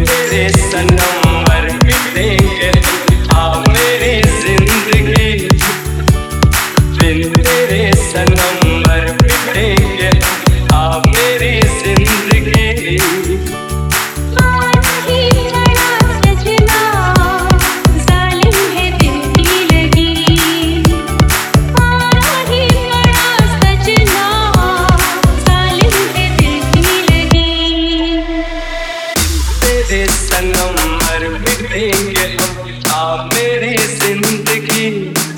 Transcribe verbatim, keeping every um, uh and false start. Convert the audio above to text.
तेरे सनम मर मिटेंगे आप मेरी जिंदगी, बिन तेरे सनम मर मिटेंगे आप मेरी जिंदगी। आज ही बड़ा सजना जालिम है दिल की लगी, आज ही बड़ा सजना जालिम है दिल की लगी। तेरे सनम मर मिटेंगे आप मेरी जिंदगी।